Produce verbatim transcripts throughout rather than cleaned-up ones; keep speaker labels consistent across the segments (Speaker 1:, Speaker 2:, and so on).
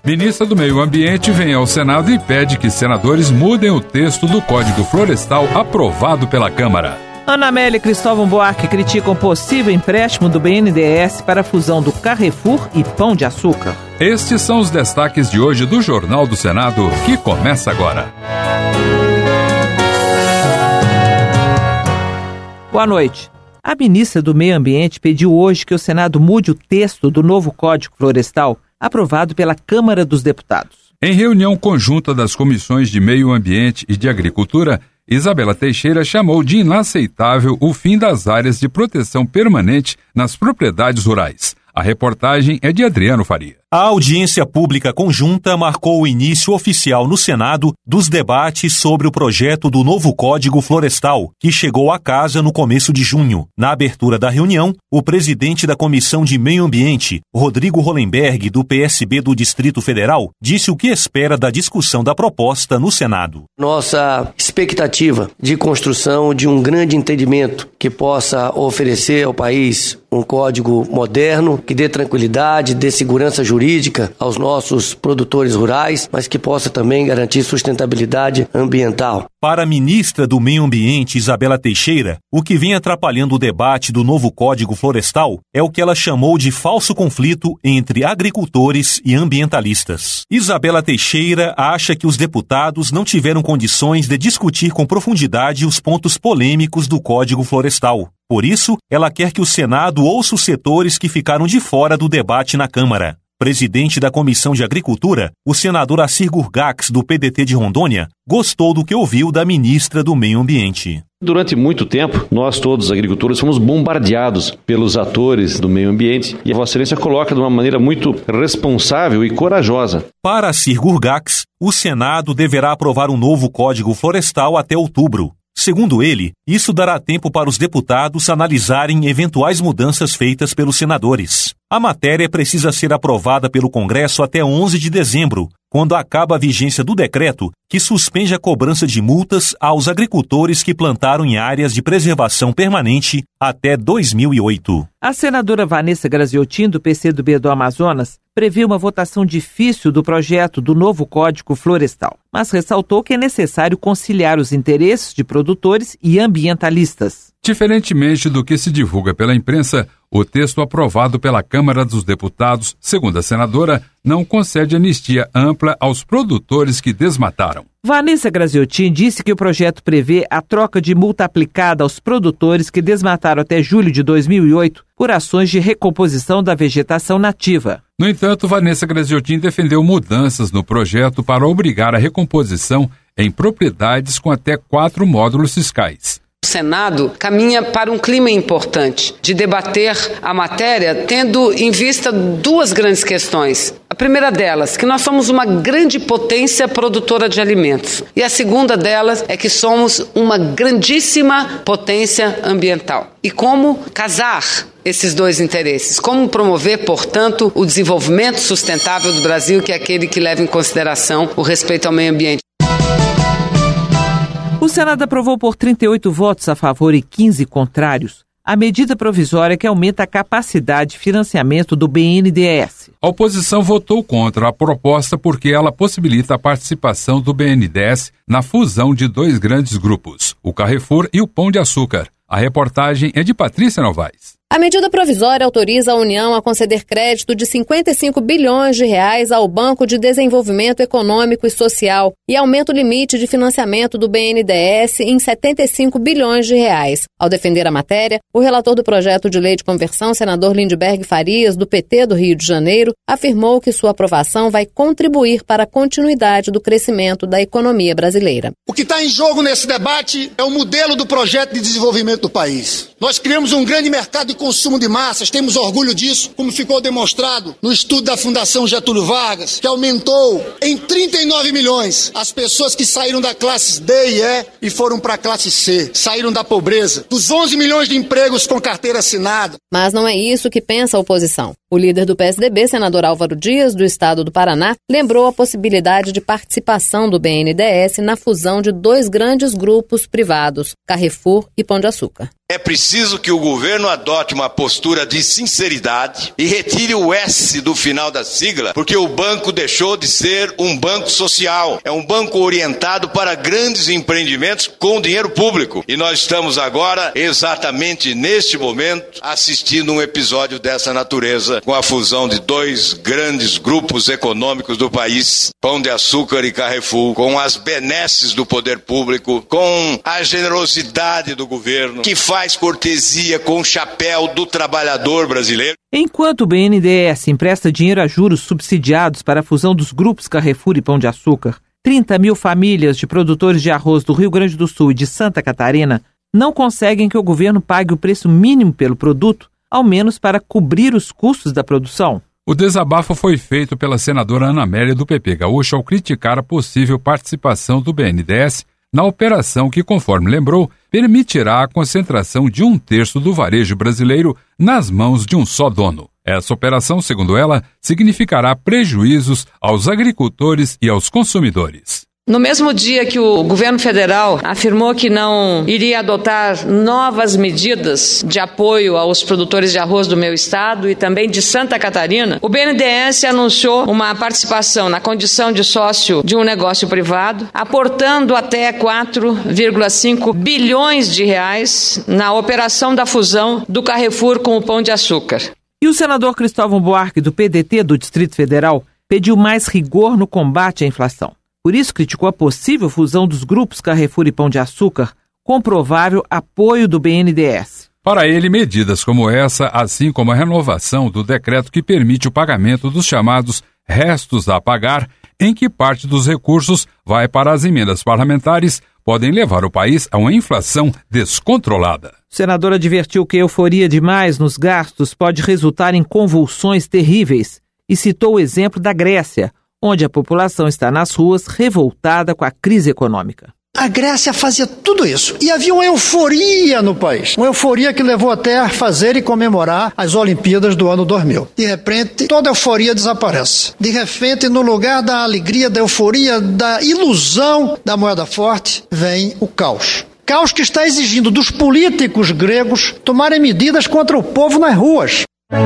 Speaker 1: Ministra do Meio Ambiente vem ao Senado e pede que senadores mudem o texto do Código Florestal aprovado pela Câmara.
Speaker 2: Ana Amélia e Cristóvão Buarque criticam possível empréstimo do B N D E S para a fusão do Carrefour e Pão de Açúcar.
Speaker 1: Estes são os destaques de hoje do Jornal do Senado, que começa agora.
Speaker 2: Boa noite. A ministra do Meio Ambiente pediu hoje que o Senado mude o texto do novo Código Florestal, aprovado pela Câmara dos Deputados.
Speaker 1: Em reunião conjunta das comissões de Meio Ambiente e de Agricultura, Isabela Teixeira chamou de inaceitável o fim das áreas de proteção permanente nas propriedades rurais. A reportagem é de Adriano Faria.
Speaker 3: A audiência pública conjunta marcou o início oficial no Senado dos debates sobre o projeto do novo Código Florestal, que chegou à casa no começo de junho. Na abertura da reunião, o presidente da Comissão de Meio Ambiente, Rodrigo Hollenberg, do P S B do Distrito Federal, disse o que espera da discussão da proposta no Senado.
Speaker 4: Nossa expectativa de construção de um grande entendimento que possa oferecer ao país um código moderno, que dê tranquilidade, dê segurança jurídica aos nossos produtores rurais, mas que possa também garantir sustentabilidade ambiental.
Speaker 3: Para a ministra do Meio Ambiente, Isabela Teixeira, o que vem atrapalhando o debate do novo Código Florestal é o que ela chamou de falso conflito entre agricultores e ambientalistas. Isabela Teixeira acha que os deputados não tiveram condições de discutir com profundidade os pontos polêmicos do Código Florestal. Por isso, ela quer que o Senado ouça os setores que ficaram de fora do debate na Câmara. Presidente da Comissão de Agricultura, o senador Assir Gurgax, do P D T de Rondônia, gostou do que ouviu da ministra do Meio Ambiente.
Speaker 5: Durante muito tempo, nós todos, os agricultores, fomos bombardeados pelos atores do meio ambiente e a Vossa Excelência coloca de uma maneira muito responsável e corajosa.
Speaker 3: Para Assir Gurgax, o Senado deverá aprovar um novo Código Florestal até outubro. Segundo ele, isso dará tempo para os deputados analisarem eventuais mudanças feitas pelos senadores. A matéria precisa ser aprovada pelo Congresso até onze de dezembro, quando acaba a vigência do decreto que suspende a cobrança de multas aos agricultores que plantaram em áreas de preservação permanente até dois mil e oito.
Speaker 2: A senadora Vanessa Graziotin, do P C do B do Amazonas, prevê uma votação difícil do projeto do novo Código Florestal, mas ressaltou que é necessário conciliar os interesses de produtores e ambientalistas.
Speaker 1: Diferentemente do que se divulga pela imprensa, o texto aprovado pela Câmara dos Deputados, segundo a senadora, não concede anistia ampla aos produtores que desmataram.
Speaker 2: Vanessa Graziotin disse que o projeto prevê a troca de multa aplicada aos produtores que desmataram até julho de dois mil e oito por ações de recomposição da vegetação nativa.
Speaker 1: No entanto, Vanessa Graziotin defendeu mudanças no projeto para obrigar a recomposição em propriedades com até quatro módulos fiscais.
Speaker 6: O Senado caminha para um clima importante de debater a matéria, tendo em vista duas grandes questões. A primeira delas, que nós somos uma grande potência produtora de alimentos. E a segunda delas é que somos uma grandíssima potência ambiental. E como casar esses dois interesses? Como promover, portanto, o desenvolvimento sustentável do Brasil, que é aquele que leva em consideração o respeito ao meio ambiente?
Speaker 2: O Senado aprovou por trinta e oito votos a favor e quinze contrários a medida provisória que aumenta a capacidade de financiamento do B N D E S.
Speaker 1: A oposição votou contra a proposta porque ela possibilita a participação do B N D E S na fusão de dois grandes grupos, o Carrefour e o Pão de Açúcar. A reportagem é de Patrícia Novaes.
Speaker 7: A medida provisória autoriza a União a conceder crédito de cinquenta e cinco bilhões de reais ao Banco de Desenvolvimento Econômico e Social e aumenta o limite de financiamento do B N D E S em setenta e cinco bilhões de reais. Ao defender a matéria, o relator do projeto de lei de conversão, senador Lindbergh Farias, do P T do Rio de Janeiro, afirmou que sua aprovação vai contribuir para a continuidade do crescimento da economia brasileira.
Speaker 8: O que está em jogo nesse debate é o modelo do projeto de desenvolvimento do país. Nós criamos um grande mercado de consumo de massas, temos orgulho disso, como ficou demonstrado no estudo da Fundação Getúlio Vargas, que aumentou em trinta e nove milhões as pessoas que saíram da classe D e E e foram para a classe C, saíram da pobreza, dos onze milhões de empregos com carteira assinada.
Speaker 7: Mas não é isso que pensa a oposição. O líder do P S D B, senador Álvaro Dias, do estado do Paraná, lembrou a possibilidade de participação do B N D E S na fusão de dois grandes grupos privados, Carrefour e Pão de Açúcar.
Speaker 9: É preciso que o governo adote adote uma postura de sinceridade e retire o S do final da sigla, porque o banco deixou de ser um banco social. É um banco orientado para grandes empreendimentos com dinheiro público. E nós estamos agora, exatamente neste momento, assistindo um episódio dessa natureza, com a fusão de dois grandes grupos econômicos do país, Pão de Açúcar e Carrefour, com as benesses do poder público, com a generosidade do governo, que faz cortesia com o chapéu do trabalhador brasileiro.
Speaker 2: Enquanto o B N D E S empresta dinheiro a juros subsidiados para a fusão dos grupos Carrefour e Pão de Açúcar, trinta mil famílias de produtores de arroz do Rio Grande do Sul e de Santa Catarina não conseguem que o governo pague o preço mínimo pelo produto, ao menos para cobrir os custos da produção.
Speaker 1: O desabafo foi feito pela senadora Ana Amélia do P P Gaúcho ao criticar a possível participação do B N D E S na operação que, conforme lembrou, permitirá a concentração de um terço do varejo brasileiro nas mãos de um só dono. Essa operação, segundo ela, significará prejuízos aos agricultores e aos consumidores.
Speaker 6: No mesmo dia que o governo federal afirmou que não iria adotar novas medidas de apoio aos produtores de arroz do meu estado e também de Santa Catarina, o B N D E S anunciou uma participação na condição de sócio de um negócio privado, aportando até quatro vírgula cinco bilhões de reais na operação da fusão do Carrefour com o Pão de Açúcar.
Speaker 2: E o senador Cristóvão Buarque, do P D T do Distrito Federal, pediu mais rigor no combate à inflação. Por isso, criticou a possível fusão dos grupos Carrefour e Pão de Açúcar, com provável apoio do B N D E S.
Speaker 1: Para ele, medidas como essa, assim como a renovação do decreto que permite o pagamento dos chamados restos a pagar, em que parte dos recursos vai para as emendas parlamentares, podem levar o país a uma inflação descontrolada.
Speaker 2: O senador advertiu que a euforia demais nos gastos pode resultar em convulsões terríveis e citou o exemplo da Grécia, onde a população está nas ruas revoltada com a crise econômica.
Speaker 10: A Grécia fazia tudo isso. E havia uma euforia no país. Uma euforia que levou até a fazer e comemorar as Olimpíadas do ano dois mil. De repente, toda a euforia desaparece. De repente, no lugar da alegria, da euforia, da ilusão da moeda forte, vem o caos. Caos que está exigindo dos políticos gregos tomarem medidas contra o povo nas ruas.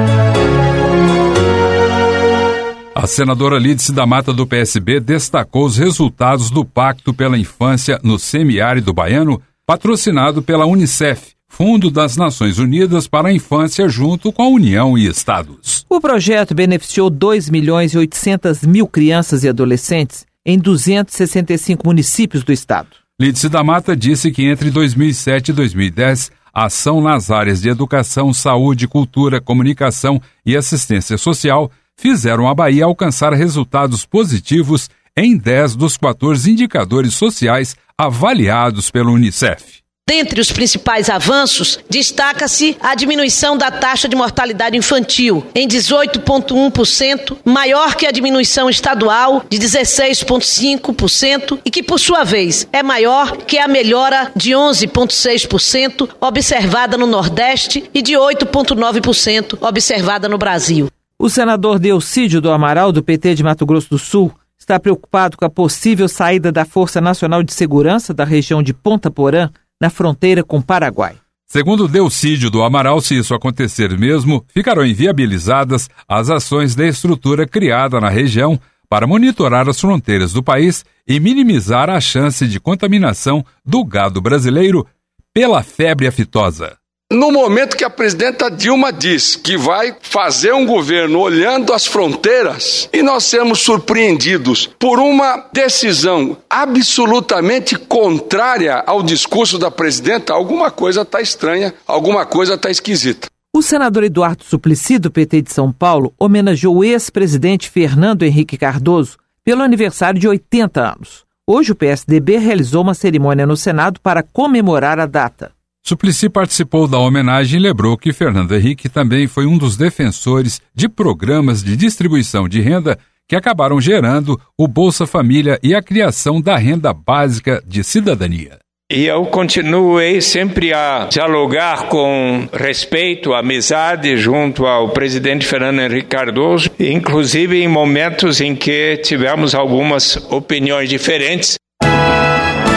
Speaker 1: A senadora Lídice da Mata, do P S B, destacou os resultados do Pacto pela Infância no Semiárido Baiano, patrocinado pela Unicef, Fundo das Nações Unidas para a Infância, junto com a União e Estados.
Speaker 2: O projeto beneficiou dois milhões e oitocentas mil crianças e adolescentes em duzentos e sessenta e cinco municípios do estado.
Speaker 1: Lídice da Mata disse que entre dois mil e sete e dois mil e dez, a ação nas áreas de educação, saúde, cultura, comunicação e assistência social fizeram a Bahia alcançar resultados positivos em dez dos quatorze indicadores sociais avaliados pelo Unicef.
Speaker 11: Dentre os principais avanços, destaca-se a diminuição da taxa de mortalidade infantil em dezoito vírgula um por cento, maior que a diminuição estadual de dezesseis vírgula cinco por cento e que, por sua vez, é maior que a melhora de onze vírgula seis por cento observada no Nordeste e de oito vírgula nove por cento observada no Brasil.
Speaker 2: O senador Delcídio do Amaral, do P T de Mato Grosso do Sul, está preocupado com a possível saída da Força Nacional de Segurança da região de Ponta Porã, na fronteira com o Paraguai.
Speaker 1: Segundo Delcídio do Amaral, se isso acontecer mesmo, ficarão inviabilizadas as ações da estrutura criada na região para monitorar as fronteiras do país e minimizar a chance de contaminação do gado brasileiro pela febre aftosa.
Speaker 12: No momento que a presidenta Dilma diz que vai fazer um governo olhando as fronteiras e nós sermos surpreendidos por uma decisão absolutamente contrária ao discurso da presidenta, alguma coisa está estranha, alguma coisa está esquisita.
Speaker 2: O senador Eduardo Suplicy, do P T de São Paulo, homenageou o ex-presidente Fernando Henrique Cardoso pelo aniversário de oitenta anos. Hoje o P S D B realizou uma cerimônia no Senado para comemorar a data.
Speaker 1: Suplicy participou da homenagem e lembrou que Fernando Henrique também foi um dos defensores de programas de distribuição de renda que acabaram gerando o Bolsa Família e a criação da Renda Básica de Cidadania.
Speaker 13: E eu continuei sempre a dialogar com respeito, amizade junto ao presidente Fernando Henrique Cardoso, inclusive em momentos em que tivemos algumas opiniões diferentes.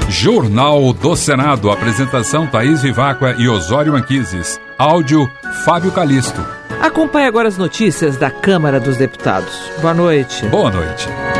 Speaker 1: Jornal do Senado. Apresentação Thaís Viváqua e Osório Anquises. Áudio Fábio Calisto.
Speaker 2: Acompanhe agora as notícias da Câmara dos Deputados. Boa noite.
Speaker 1: Boa noite.